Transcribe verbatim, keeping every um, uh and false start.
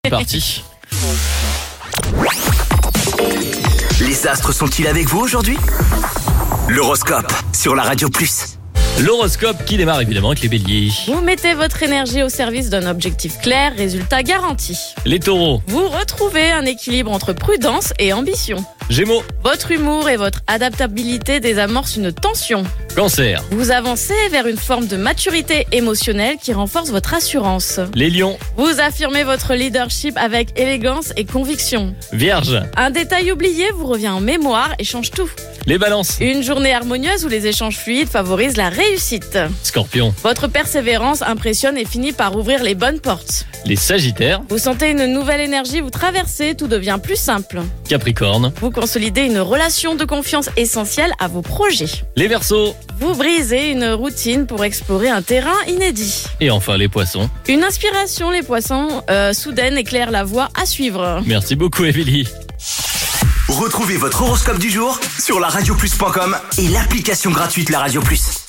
C'est parti. Les astres sont-ils avec vous aujourd'hui ? L'horoscope sur la Radio Plus. L'horoscope qui démarre évidemment avec les béliers. Vous mettez votre énergie au service d'un objectif clair, résultat garanti. Les taureaux. Vous retrouvez un équilibre entre prudence et ambition. Gémeaux. Votre humour et votre adaptabilité désamorcent une tension. Cancer. Vous avancez vers une forme de maturité émotionnelle qui renforce votre assurance. Les lions. Vous affirmez votre leadership avec élégance et conviction. Vierge. Un détail oublié vous revient en mémoire et change tout. Les balances. Une journée harmonieuse où les échanges fluides favorisent la réussite. Scorpion. Votre persévérance impressionne et finit par ouvrir les bonnes portes. Les sagittaires. Vous sentez une nouvelle énergie vous traverser, tout devient plus simple. Capricorne. Vous consolidez une relation de confiance essentielle à vos projets. Les verseaux. Vous brisez une routine pour explorer un terrain inédit. Et enfin les poissons. Une inspiration, les poissons, euh, soudaine éclaire la voie à suivre. Merci beaucoup Émilie. Retrouvez votre horoscope du jour sur la radio plus point com et l'application gratuite La Radio Plus.